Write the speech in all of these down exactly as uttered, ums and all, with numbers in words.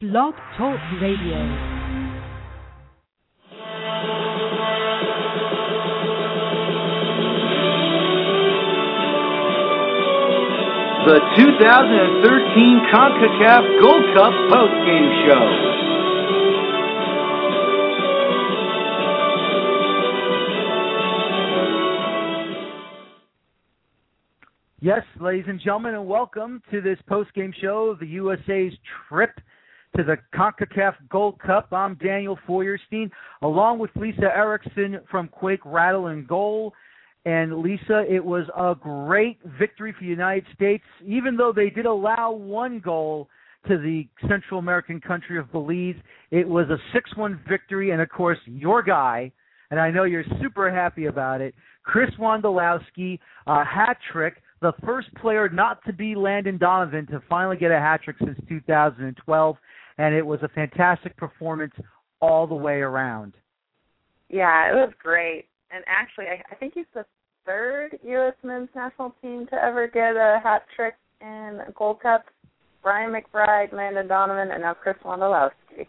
Blog Talk Radio. The two thousand thirteen CONCACAF Gold Cup postgame show. Yes, ladies and gentlemen, and welcome to this postgame show of the U S A's trip to the CONCACAF Gold Cup. I'm Daniel Feuerstein, along with Lisa Erickson from Quake Rattle and Goal. And Lisa, it was a great victory for the United States, even though they did allow one goal to the Central American country of Belize. It was a six one victory, and of course, your guy, and I know you're super happy about it, Chris Wondolowski, a hat trick, the first player not to be Landon Donovan to finally get a hat trick since two thousand twelve, and it was a fantastic performance all the way around. Yeah, it was great. And actually, I, I think he's the third U S men's national team to ever get a hat trick in a Gold Cup. Brian McBride, Landon Donovan, and now Chris Wondolowski.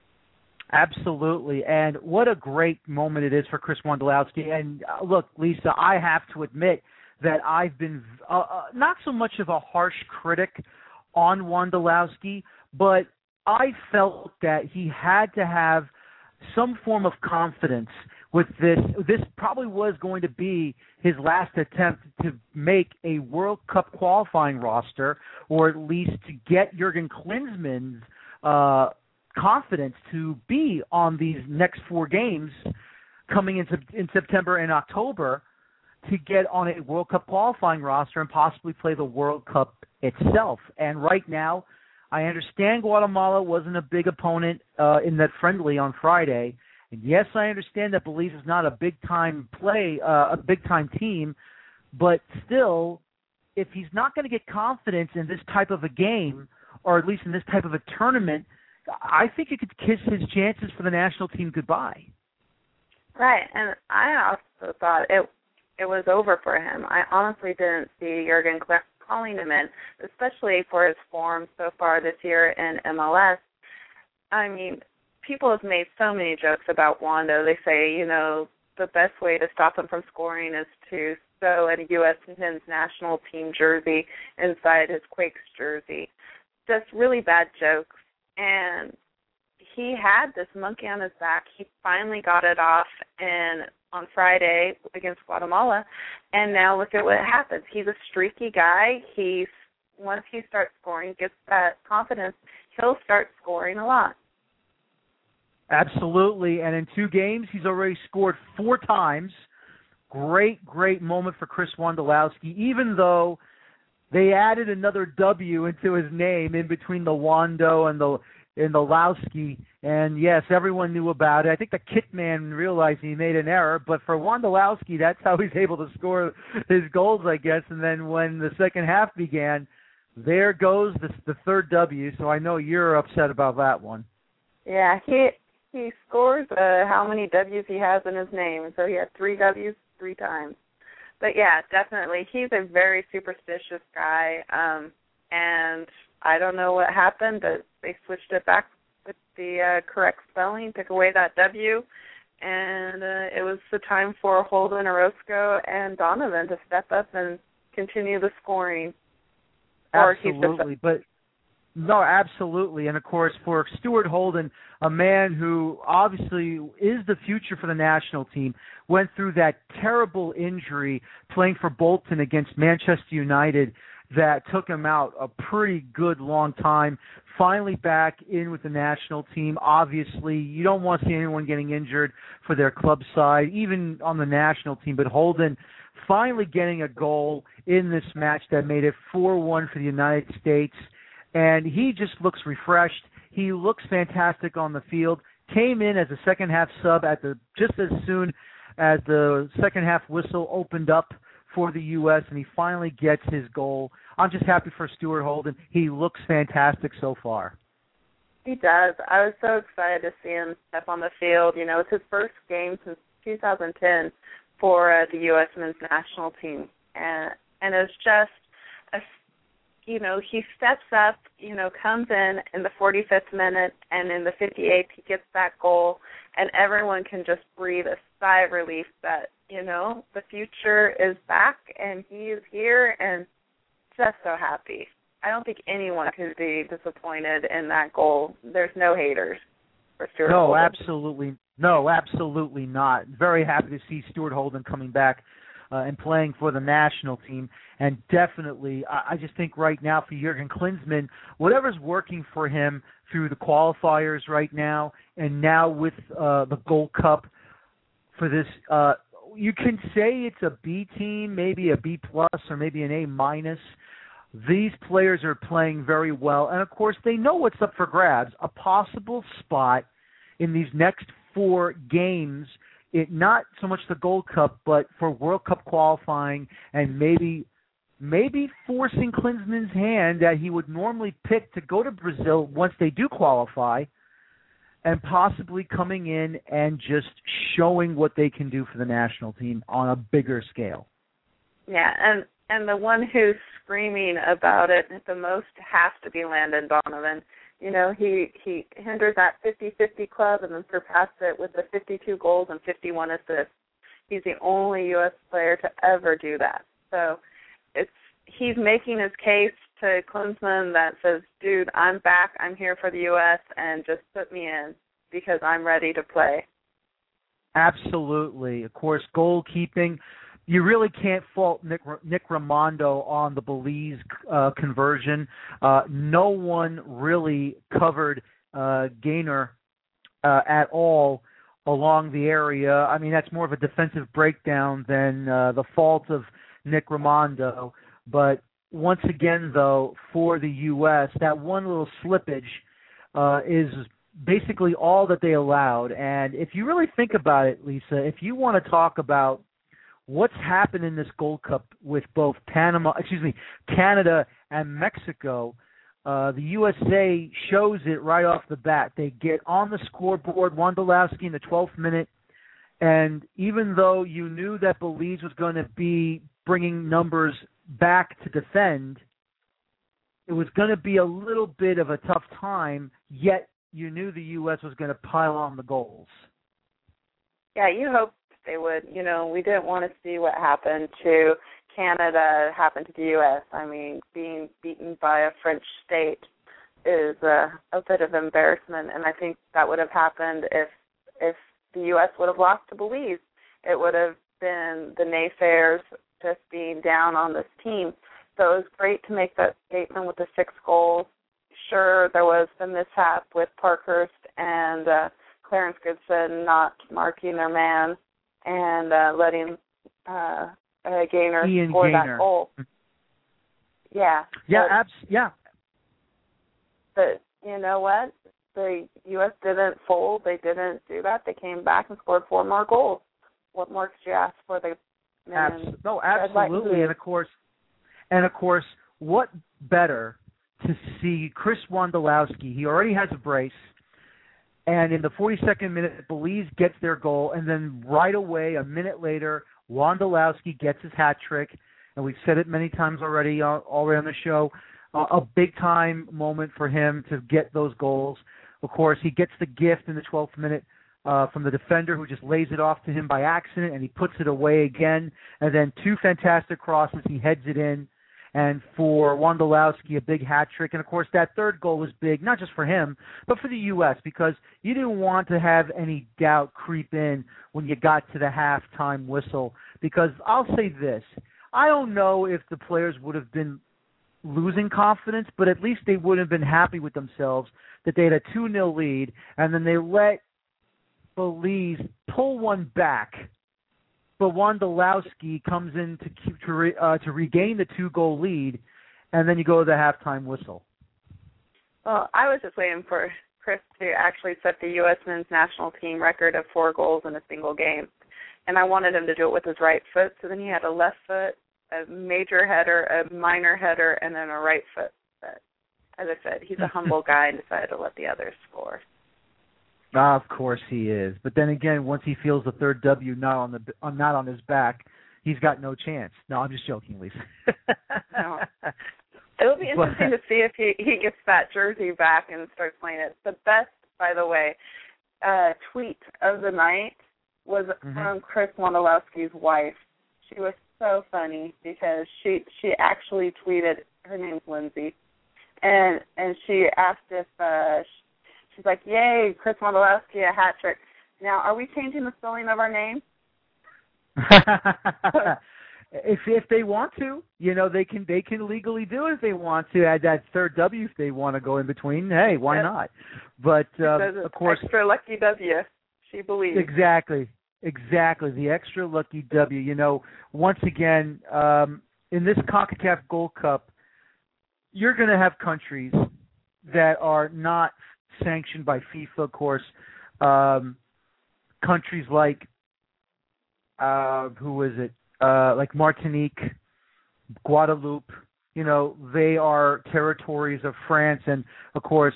Absolutely. And what a great moment it is for Chris Wondolowski. And uh, look, Lisa, I have to admit that I've been uh, uh, not so much of a harsh critic on Wondolowski, but I felt that he had to have some form of confidence with this. This probably was going to be his last attempt to make a World Cup qualifying roster, or at least to get Jurgen Klinsmann's uh, confidence to be on these next four games coming in, in September and October, to get on a World Cup qualifying roster and possibly play the World Cup itself. And right now, I understand Guatemala wasn't a big opponent uh, in that friendly on Friday. And yes, I understand that Belize is not a big-time play, uh, a big-time team, but still, if he's not going to get confidence in this type of a game, or at least in this type of a tournament, I think it could kiss his chances for the national team goodbye. Right, and I also thought it it was over for him. I honestly didn't see Jurgen calling him in, especially for his form so far this year in M L S. I mean, people have made so many jokes about Wando. They say, you know, the best way to stop him from scoring is to sew a U S men's national team jersey inside his Quakes jersey. Just really bad jokes. And he had this monkey on his back. He finally got it off in on Friday against Guatemala, and now look at what happens. He's a streaky guy. He's once he starts scoring, gets that confidence, he'll start scoring a lot. Absolutely, and in two games, he's already scored four times. Great, great moment for Chris Wondolowski, even though they added another W into his name in between the Wando and the and the Lowski. And yes, everyone knew about it. I think the kit man realized he made an error, but for Wondolowski, that's how he's able to score his goals, I guess. And then when the second half began, there goes the, the third W, so I know you're upset about that one. Yeah, he he scores uh, how many W's he has in his name, so he had three W's three times. But yeah, definitely, he's a very superstitious guy, um, and I don't know what happened, but they switched it back with the uh, correct spelling, took away that W, and uh, it was the time for Holden, Orozco, and Donovan to step up and continue the scoring. Absolutely, but no, absolutely. And, of course, for Stuart Holden, a man who obviously is the future for the national team, went through that terrible injury playing for Bolton against Manchester United that took him out a pretty good long time, finally back in with the national team. Obviously, you don't want to see anyone getting injured for their club side, even on the national team, but Holden finally getting a goal in this match that made it four one for the United States. And he just looks refreshed. He looks fantastic on the field. Came in as a second-half sub at the just as soon as the second-half whistle opened up for the U S, and he finally gets his goal. I'm just happy for Stuart Holden. He looks fantastic so far. He does. I was so excited to see him step on the field. You know, it's his first game since two thousand ten for uh, the U S men's national team. And, and it's just a you know, he steps up, you know, comes in in the forty-fifth minute, and in the fifty-eighth he gets that goal, and everyone can just breathe a sigh of relief that, you know, the future is back and he is here, and just so happy. I don't think anyone could be disappointed in that goal. There's no haters for Stuart no, Holden. absolutely, no, absolutely not. Very happy to see Stuart Holden coming back uh, and playing for the national team. And definitely, I, I just think right now for Jurgen Klinsmann, whatever's working for him through the qualifiers right now, and now with uh, the Gold Cup for this, uh, you can say it's a B team, maybe a B plus, or maybe an A minus. These players are playing very well, and of course they know what's up for grabs. A possible spot in these next four games, it not so much the Gold Cup, but for World Cup qualifying, and maybe maybe forcing Klinsmann's hand that he would normally pick to go to Brazil once they do qualify, and possibly coming in and just showing what they can do for the national team on a bigger scale. Yeah, and And the one who's screaming about it the most has to be Landon Donovan. You know, he, he hinders that fifty-fifty club and then surpassed it with the fifty-two goals and fifty-one assists. He's the only U S player to ever do that. So it's he's making his case to Klinsmann that says, dude, I'm back, I'm here for the U S, and just put me in because I'm ready to play. Absolutely. Of course, goalkeeping. You really can't fault Nick, Nick Raimondo on the Belize uh, conversion. Uh, no one really covered uh, Gaynor uh, at all along the area. I mean, that's more of a defensive breakdown than uh, the fault of Nick Raimondo. But once again, though, for the U S, that one little slippage uh, is basically all that they allowed. And if you really think about it, Lisa, if you want to talk about what's happened in this Gold Cup with both Panama, excuse me, Canada and Mexico, uh, the U S A shows it right off the bat. They get on the scoreboard, Wondolowski in the twelfth minute, and even though you knew that Belize was going to be bringing numbers back to defend, it was going to be a little bit of a tough time, yet you knew the U S was going to pile on the goals. Yeah, you hope they would. You know, we didn't want to see what happened to Canada happen to the U S. I mean, being beaten by a French state is a, a bit of embarrassment, and I think that would have happened if if the U S would have lost to Belize. It would have been the naysayers just being down on this team. So it was great to make that statement with the six goals. Sure, there was the mishap with Parkhurst and uh, Clarence Goodson not marking their man and uh, letting uh, uh, Gaynor Ian score Gaynor. that goal. Yeah. Yeah, but, abs- yeah. But you know what? The U S didn't fold. They didn't do that. They came back and scored four more goals. What more could you ask for the men? Abs- no, absolutely. And of course, and of course, what better to see Chris Wondolowski? He already has a brace. And in the forty-second minute, Belize gets their goal, and then right away, a minute later, Wondolowski gets his hat trick. And we've said it many times already, uh, already on the show, uh, a big-time moment for him to get those goals. Of course, he gets the gift in the twelfth minute uh, from the defender who just lays it off to him by accident, and he puts it away again. And then two fantastic crosses, he heads it in. And for Wondolowski, a big hat trick. And, of course, that third goal was big, not just for him, but for the U S, because you didn't want to have any doubt creep in when you got to the halftime whistle. Because I'll say this, I don't know if the players would have been losing confidence, but at least they would have been happy with themselves that they had a two nil lead, and then they let Belize pull one back. But Wondolowski comes in to keep, to, re, uh, to regain the two-goal lead, and then you go to the halftime whistle. Well, I was just waiting for Chris to actually set the U S men's national team record of four goals in a single game, and I wanted him to do it with his right foot. So then he had a left foot, a major header, a minor header, and then a right foot. But as I said, he's a humble guy and decided to let the others score. Ah, of course he is. But then again, once he feels the third W not on the uh, not on his back, he's got no chance. No, I'm just joking, Lisa. No. It'll be interesting but, to see if he, he gets that jersey back and starts playing it. The best, by the way, uh, tweet of the night was mm-hmm. from Chris Wondolowski's wife. She was so funny because she she actually tweeted, her name's Lindsay, and and she asked if, uh, she's like, yay, Chris Wondolowski, a hat trick. Now, are we changing the spelling of our name? If if they want to, you know, they can they can legally do it if they want to. Add that third W if they want to go in between. Hey, why yep. not? But uh, of course, extra lucky W. She believes exactly, exactly the extra lucky W. You know, once again, um, in this CONCACAF Gold Cup, you're going to have countries that are not sanctioned by FIFA. Of course, um, countries like uh, who is it? Uh, like Martinique, Guadeloupe, you know, they are territories of France, and of course,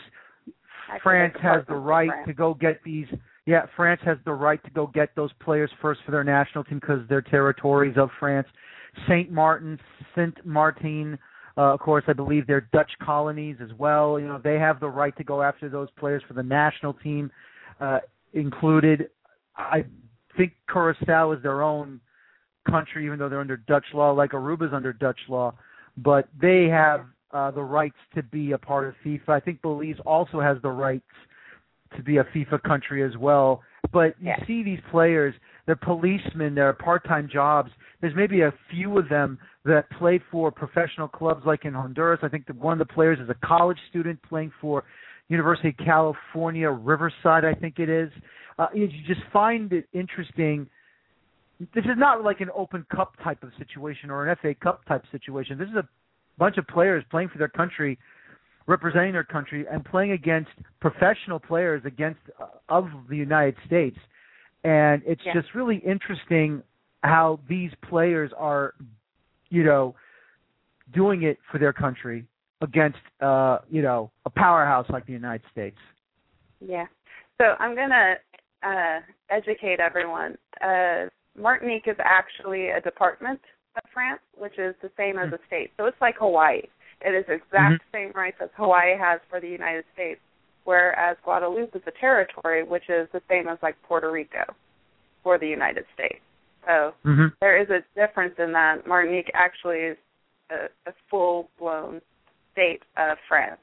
I France has the right to go get these. Yeah, France has the right to go get those players first for their national team because they're territories of France. Saint Martin, Saint Martin, uh, of course, I believe they're Dutch colonies as well. You know, they have the right to go after those players for the national team, uh, included. I think Curacao is their own country, even though they're under Dutch law, like Aruba's under Dutch law, but they have uh, the rights to be a part of FIFA. I think Belize also has the rights to be a FIFA country as well. But you yeah. see these players, they're policemen, they're part-time jobs. There's maybe a few of them that play for professional clubs like in Honduras. I think that one of the players is a college student playing for University of California, Riverside, I think it is. Uh, you just find it interesting. This is not like an Open Cup type of situation or an F A Cup type situation. This is a bunch of players playing for their country, representing their country, and playing against professional players against uh, of the United States. And it's yeah. just really interesting how these players are, you know, doing it for their country against, uh, you know, a powerhouse like the United States. Yeah. So I'm going to uh, educate everyone. Uh, Martinique is actually a department of France, which is the same as a state. So it's like Hawaii. It is exact mm-hmm. same rights as Hawaii has for the United States, whereas Guadeloupe is a territory, which is the same as like Puerto Rico for the United States. So mm-hmm. there is a difference in that. Martinique actually is a, a full-blown state of France.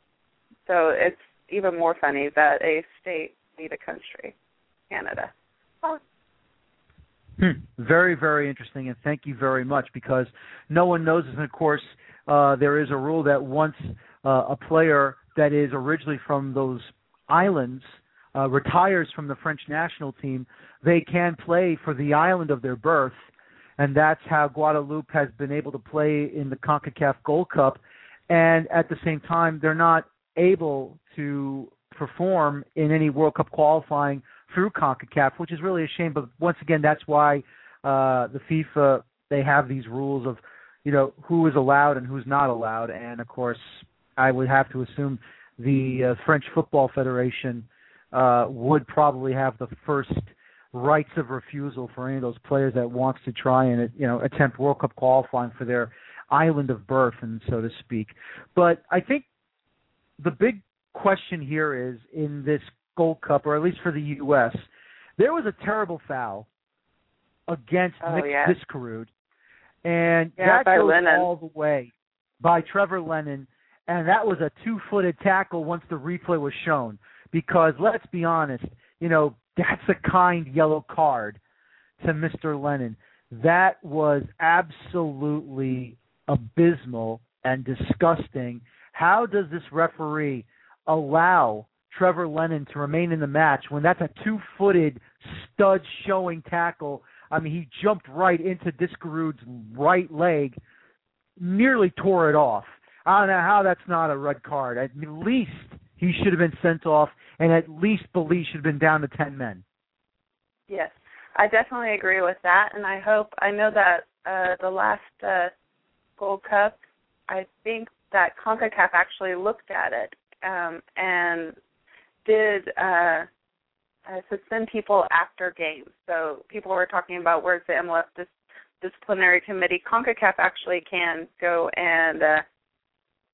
So it's even more funny that a state beat a country, Canada. Oh. Hmm. Very, very interesting, and thank you very much, because no one knows this. And, of course, uh, there is a rule that once uh, a player that is originally from those islands uh, retires from the French national team, they can play for the island of their birth, and that's how Guadeloupe has been able to play in the CONCACAF Gold Cup. And at the same time, they're not able to perform in any World Cup qualifying through CONCACAF, which is really a shame. But once again, that's why uh, the FIFA, they have these rules of, you know, who is allowed and who's not allowed. And, of course, I would have to assume the uh, French Football Federation uh, would probably have the first rights of refusal for any of those players that wants to try and, you know, attempt World Cup qualifying for their island of birth, and so to speak. But I think the big question here is, in this Gold Cup, or at least for the U S, there was a terrible foul against oh, Nick yeah. Diskerud, and yeah, that goes Lennon. all the way by Trevor Lennon, and that was a two-footed tackle once the replay was shown, because let's be honest, you know, that's a kind yellow card to Mister Lennon. That was absolutely abysmal and disgusting. How does this referee allow Trevor Lennon to remain in the match when that's a two-footed stud showing tackle? I mean, he jumped right into Diskerud's right leg, nearly tore it off. I don't know how that's not a red card. At least he should have been sent off, and at least Belize should have been down to ten men. Yes, I definitely agree with that, and I hope, I know that uh, the last uh, Gold Cup, I think that CONCACAF actually looked at it um, and did uh, uh, suspend people after games. So people were talking about where's the M L S dis- disciplinary committee. CONCACAF actually can go and uh,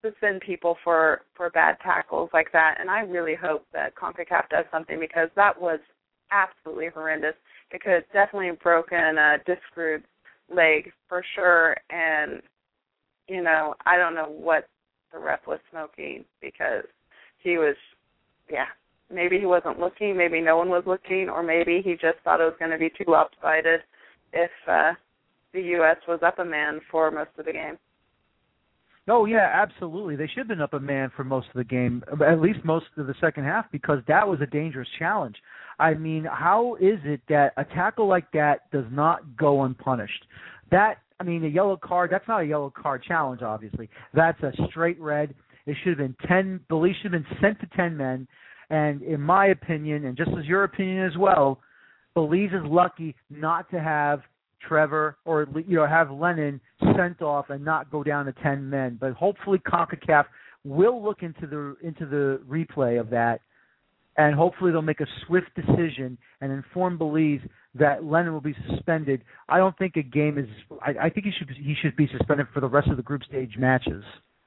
suspend people for, for bad tackles like that. And I really hope that CONCACAF does something, because that was absolutely horrendous. It could have definitely broken a disc screwed leg for sure. And, you know, I don't know what the ref was smoking, because he was, yeah, maybe he wasn't looking, maybe no one was looking, or maybe he just thought it was going to be too lopsided if uh, the U S was up a man for most of the game. Oh, yeah, absolutely. They should have been up a man for most of the game, at least most of the second half, because that was a dangerous challenge. I mean, how is it that a tackle like that does not go unpunished? That, I mean, a yellow card, that's not a yellow card challenge, obviously. That's a straight red. It should have been ten, Belize should have been sent to ten men. And in my opinion, and just as your opinion as well, Belize is lucky not to have Trevor or, you know, have Lennon sent off and not go down to ten men. But hopefully CONCACAF will look into the into the replay of that, and hopefully they'll make a swift decision and inform Belize that Lennon will be suspended. I don't think a game is. I, I think he should he should be suspended for the rest of the group stage matches.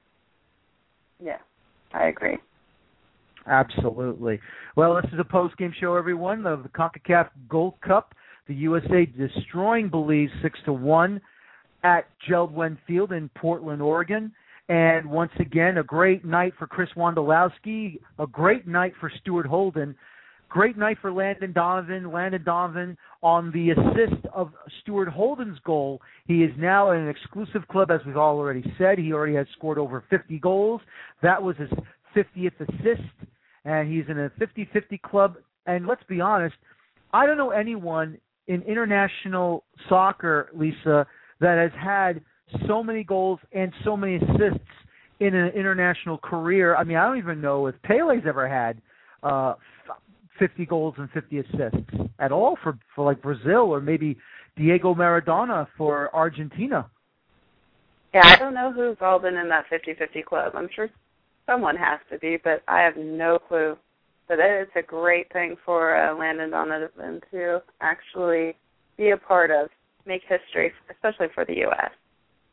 Yeah, I agree. Absolutely. Well, this is a post-game show, everyone, of the CONCACAF Gold Cup. The U S A destroying Belize six to one at Jeld-Wen Field in Portland, Oregon. And once again, a great night for Chris Wondolowski, a great night for Stuart Holden, great night for Landon Donovan. Landon Donovan on the assist of Stuart Holden's goal. He is now in an exclusive club, as we've already said. He already has scored over fifty goals. That was his fiftieth assist, and he's in a fifty-fifty club. And let's be honest, I don't know anyone in international soccer, Lisa, that has had so many goals and so many assists in an international career. I mean, I don't even know if Pele's ever had uh, fifty goals and fifty assists at all for, for like Brazil, or maybe Diego Maradona for Argentina. Yeah, I don't know who's all been in that fifty-fifty club. I'm sure someone has to be, but I have no clue. But it's a great thing for uh, Landon Donovan to actually be a part of, make history, especially for the U S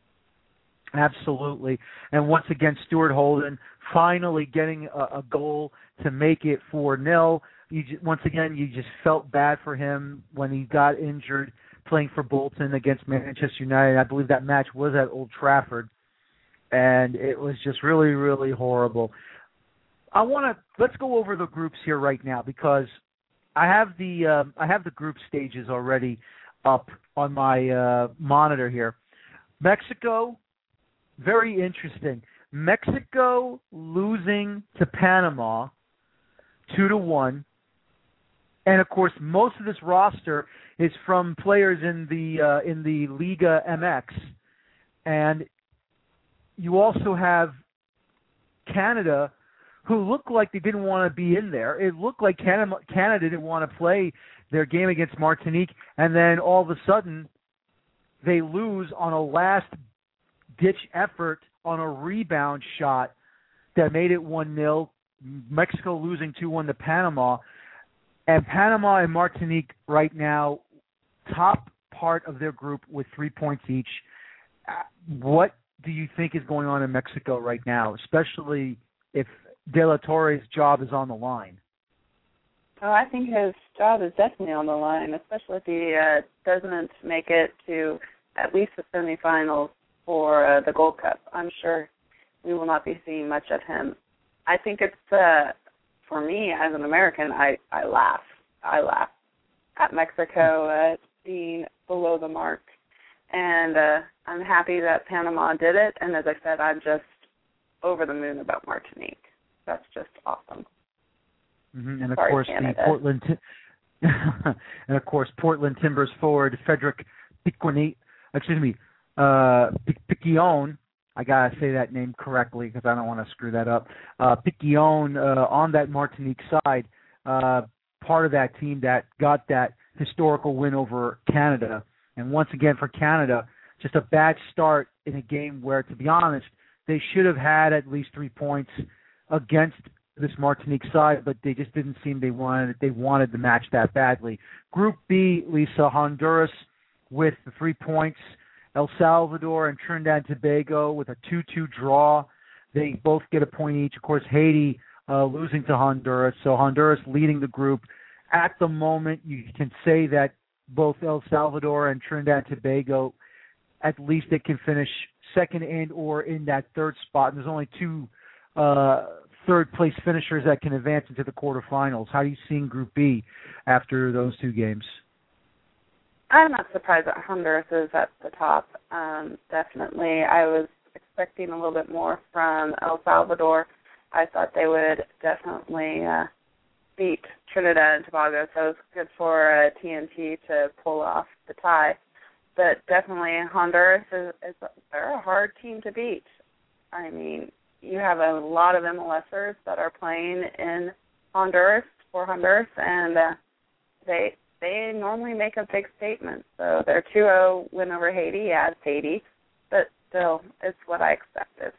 Absolutely. And once again, Stuart Holden finally getting a, a goal to make it four nil. You just, once again, you just felt bad for him when he got injured playing for Bolton against Manchester United. I believe that match was at Old Trafford. And it was just really, really horrible. I want to let's go over the groups here right now, because I have the uh, I have the group stages already up on my uh, monitor here. Mexico, very interesting. Mexico losing to Panama two to one, and of course most of this roster is from players in the uh, in the Liga M X, and you also have Canada, who looked like they didn't want to be in there. It looked like Canada, Canada didn't want to play their game against Martinique, and then all of a sudden they lose on a last-ditch effort on a rebound shot that made it one nil. Mexico losing two one to Panama. And Panama and Martinique right now, top part of their group with three points each. What do you think is going on in Mexico right now, especially if De La Torre's job is on the line? Oh, I think his job is definitely on the line, especially if he uh, doesn't make it to at least the semifinals for uh, the Gold Cup. I'm sure we will not be seeing much of him. I think it's, uh, for me as an American, I, I laugh. I laugh at Mexico uh, being below the mark. And uh, I'm happy that Panama did it. And as I said, I'm just over the moon about Martinique. That's just awesome. Mm-hmm. And of Sorry, course, Canada. the Portland, and of course, Portland Timbers forward Frederick Piquignon, excuse me, uh, Piquignon. I gotta say that name correctly because I don't want to screw that up. Uh, Piquignon uh, on that Martinique side, uh, part of that team that got that historical win over Canada. And once again, for Canada, just a bad start in a game where, to be honest, they should have had at least three points against this Martinique side, but they just didn't seem they wanted they wanted the match that badly. Group B, Lisa, Honduras with the three points, El Salvador and Trinidad and Tobago with a two two draw. They both get a point each. Of course, Haiti uh, losing to Honduras, so Honduras leading the group. At the moment, you can say that both El Salvador and Trinidad and Tobago, at least they can finish second and or in that third spot. And there's only two uh, third-place finishers that can advance into the quarterfinals. How are you seeing Group B after those two games? I'm not surprised that Honduras is at the top. Um, definitely. I was expecting a little bit more from El Salvador. I thought they would definitely uh, beat Trinidad and Tobago, so it was good for uh, T N T to pull off the tie. But definitely Honduras is, is they're a hard team to beat. I mean, you have a lot of MLSers that are playing in Honduras for Honduras, and uh, they they normally make a big statement. So their two oh win over Haiti, yeah, it's Haiti, but still, it's what I expected.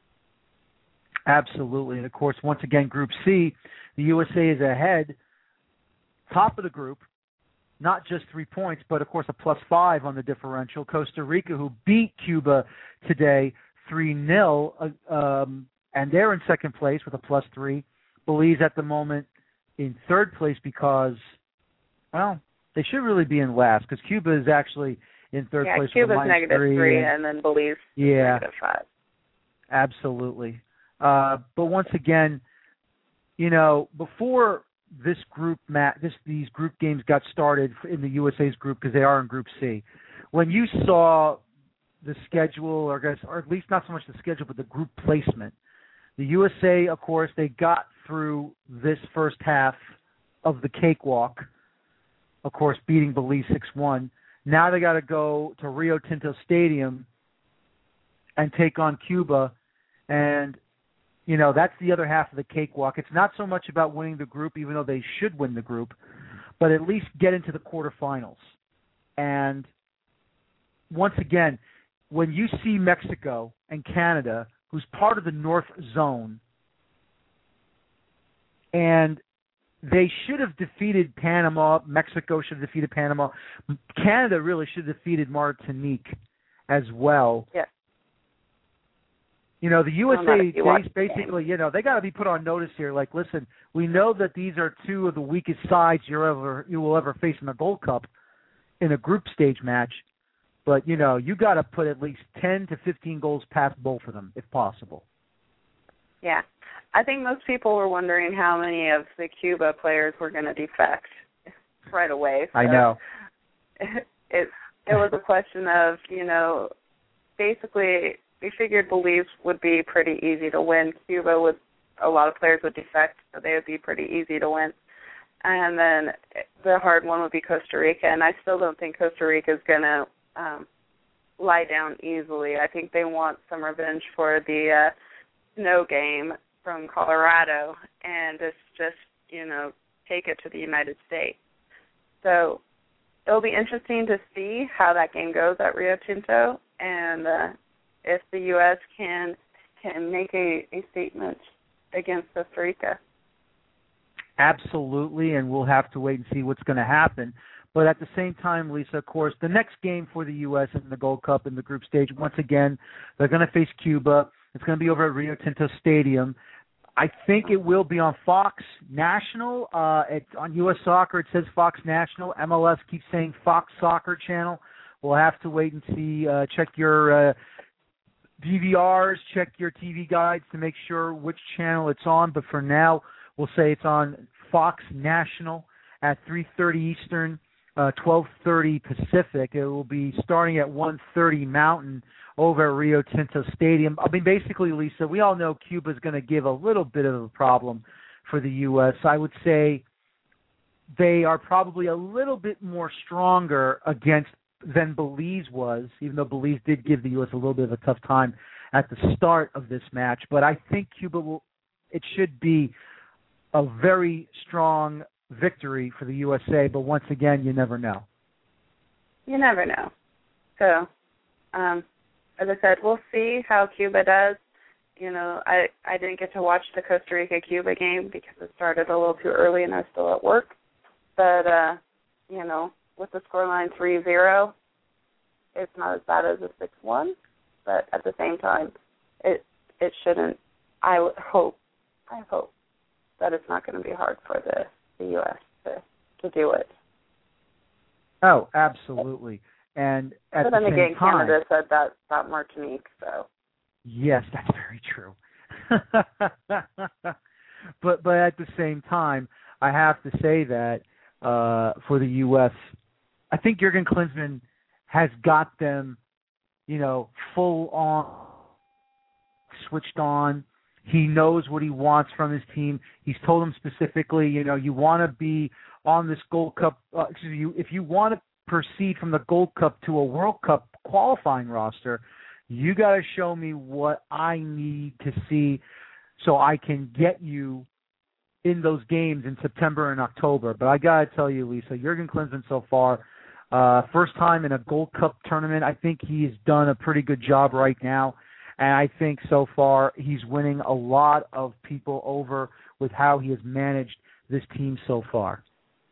Absolutely. And, of course, once again, Group C, the U S A is ahead, top of the group, not just three points, but, of course, a plus five on the differential. Costa Rica, who beat Cuba today three nil, uh, um, and they're in second place with a plus three. Belize at the moment in third place because, well, they should really be in last because Cuba is actually in third yeah, place Cuba's with a minus negative three, three, and, and then Belize yeah, negative five. Absolutely. Uh, but once again, you know, before this group mat, this these group games got started in the U S A's group because they are in Group C. When you saw the schedule, or I guess, or at least not so much the schedule, but the group placement, the U S A, of course, they got through this first half of the cakewalk. Of course, beating Belize six one. Now they got to go to Rio Tinto Stadium and take on Cuba, and you know, that's the other half of the cakewalk. It's not so much about winning the group, even though they should win the group, but at least get into the quarterfinals. And once again, when you see Mexico and Canada, who's part of the North Zone, and they should have defeated Panama, Mexico should have defeated Panama, Canada really should have defeated Martinique as well. Yeah. You know, the U S A, they basically, the you know, they got to be put on notice here. Like, listen, we know that these are two of the weakest sides you ever you will ever face in the Gold Cup in a group stage match. But, you know, you got to put at least ten to fifteen goals past both of them, if possible. Yeah. I think most people were wondering how many of the Cuba players were going to defect right away. So I know. It, it, it was a question of, you know, basically – we figured Belize would be pretty easy to win. Cuba would, a lot of players would defect, so they would be pretty easy to win. And then the hard one would be Costa Rica, and I still don't think Costa Rica is going to um, lie down easily. I think they want some revenge for the uh, snow game from Colorado, and it's just, you know, take it to the United States. So it'll be interesting to see how that game goes at Rio Tinto, and uh, if the U S can can make a, a statement against Costa Rica. Absolutely, and we'll have to wait and see what's going to happen. But at the same time, Lisa, of course, the next game for the U S in the Gold Cup in the group stage, once again, they're going to face Cuba. It's going to be over at Rio Tinto Stadium. I think it will be on Fox National. Uh, it's on U S Soccer, it says Fox National. M L S keeps saying Fox Soccer Channel. We'll have to wait and see. Uh, check your uh, D V Rs, check your T V guides to make sure which channel it's on. But for now, we'll say it's on Fox National at three thirty Eastern, uh, twelve thirty Pacific. It will be starting at one thirty Mountain over at Rio Tinto Stadium. I mean, basically, Lisa, we all know Cuba's going to give a little bit of a problem for the U S. I would say they are probably a little bit more stronger against than Belize was, even though Belize did give the U S a little bit of a tough time at the start of this match. But I think Cuba will, it should be a very strong victory for the U S A, but once again, you never know. You never know. So, um, as I said, we'll see how Cuba does. You know, I, I didn't get to watch the Costa Rica-Cuba game because it started a little too early and I was still at work. But, uh, you know, with the scoreline three zero, it's not as bad as a six one, but at the same time, it it shouldn't I would hope, I hope that it's not going to be hard for the, the U S to, to do it. Oh, absolutely. And at but the then same again, time, Canada said that about Martinique, so. Yes, that's very true. but but at the same time, I have to say that uh, for the U S, I think Jurgen Klinsmann has got them, you know, full on, switched on. He knows what he wants from his team. He's told them specifically, you know, you want to be on this Gold Cup. Uh, excuse me, you, if you want to proceed from the Gold Cup to a World Cup qualifying roster, you got to show me what I need to see so I can get you in those games in September and October. But I got to tell you, Lisa, Jurgen Klinsmann so far, uh, first time in a Gold Cup tournament, I think he's done a pretty good job right now. And I think so far he's winning a lot of people over with how he has managed this team so far.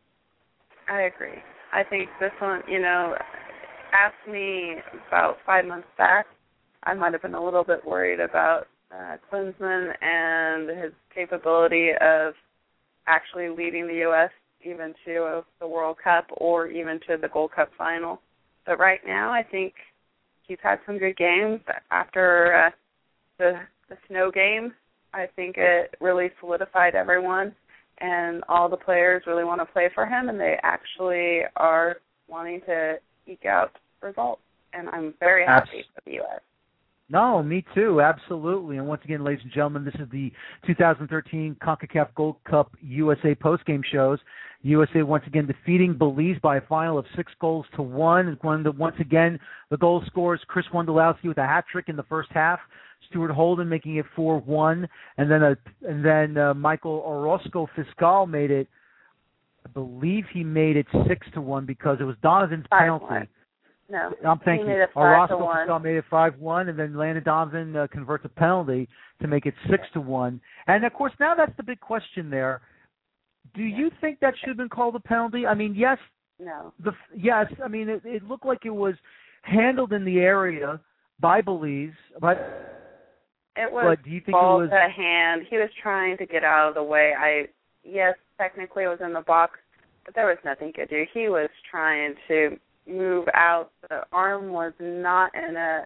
I agree. I think this one, you know, asked me about five months back, I might have been a little bit worried about uh, Klinsmann and his capability of actually leading the U S even to the World Cup or even to the Gold Cup final. But right now, I think he's had some good games. After uh, the, the snow game, I think it really solidified everyone, and all the players really want to play for him, and they actually are wanting to eke out results. And I'm very happy for the U S. No, me too, absolutely. And once again, ladies and gentlemen, this is the two thousand thirteen CONCACAF Gold Cup U S A postgame shows. U S A once again defeating Belize by a final of six goals to one. Once again, the goal scorers Chris Wondolowski with a hat trick in the first half. Stuart Holden making it four one, and then a, and then uh, Michael Orozco Fiscal made it. I believe he made it six to one because it was Donovan's penalty. One. No, I'm thinking he made it five Orozco to one. Fiscal made it five one, and then Landon Donovan uh, converts a penalty to make it six to one. And of course, now that's the big question there. Do you think that should have been called a penalty? I mean, yes. No. The yes. I mean, it, it looked like it was handled in the area by Belize, but it was but do you think ball it was to hand? He was trying to get out of the way. I yes, technically it was in the box, but there was nothing he could do. He was trying to move out. The arm was not in a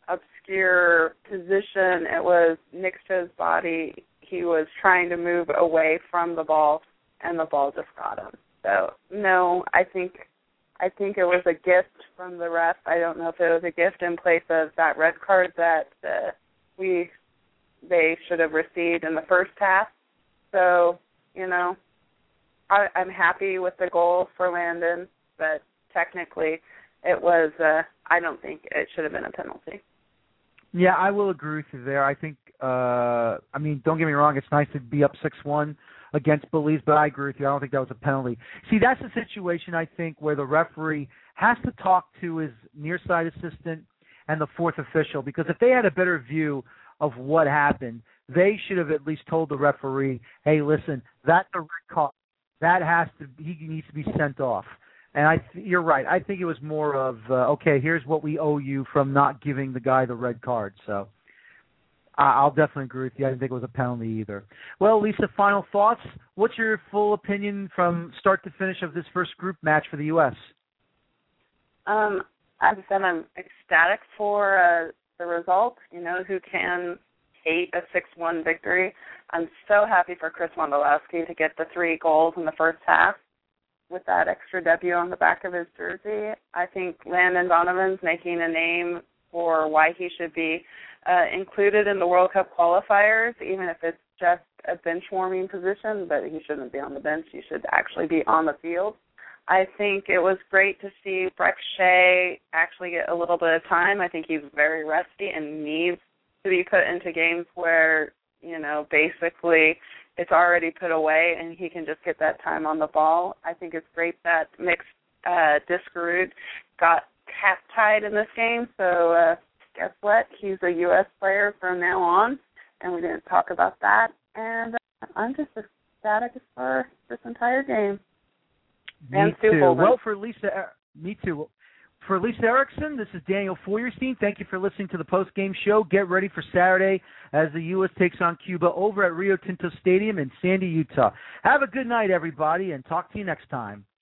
obscure position. It was next to his body. He was trying to move away from the ball, and the ball just got him. So no, I think I think it was a gift from the ref. I don't know if it was a gift in place of that red card that uh, we they should have received in the first half. So you know, I, I'm happy with the goal for Landon, but technically, it was. Uh, I don't think it should have been a penalty. Yeah, I will agree with you there. I think. Uh, I mean, don't get me wrong. It's nice to be up six one against Belize, but I agree with you. I don't think that was a penalty. See, that's a situation I think where the referee has to talk to his near side assistant and the fourth official, because if they had a better view of what happened, they should have at least told the referee, "Hey, listen, that's a red card. That has to. He needs to be sent off." And I, you're right. I think it was more of, uh, okay, here's what we owe you from not giving the guy the red card. So uh, I'll definitely agree with you. I didn't think it was a penalty either. Well, Lisa, final thoughts. What's your full opinion from start to finish of this first group match for the U S? Um, as I said, I'm ecstatic for uh, the result. You know, who can hate a six one victory? I'm so happy for Chris Wondolowski to get the three goals in the first half with that extra W on the back of his jersey. I think Landon Donovan's making a name for why he should be uh, included in the World Cup qualifiers, even if it's just a bench-warming position, but he shouldn't be on the bench. He should actually be on the field. I think it was great to see Brek Shea actually get a little bit of time. I think he's very rusty and needs to be put into games where, you know, basically it's already put away and he can just get that time on the ball. I think it's great that Mix uh, Diskerud got cap-tied in this game. So uh, guess what? He's a U S player from now on, and we didn't talk about that. And uh, I'm just ecstatic for this entire game. Me and too. Holden. Well, for Lisa, uh, me too. For Lisa Erickson, this is Daniel Feuerstein. Thank you for listening to the post-game show. Get ready for Saturday as the U S takes on Cuba over at Rio Tinto Stadium in Sandy, Utah. Have a good night, everybody, and talk to you next time.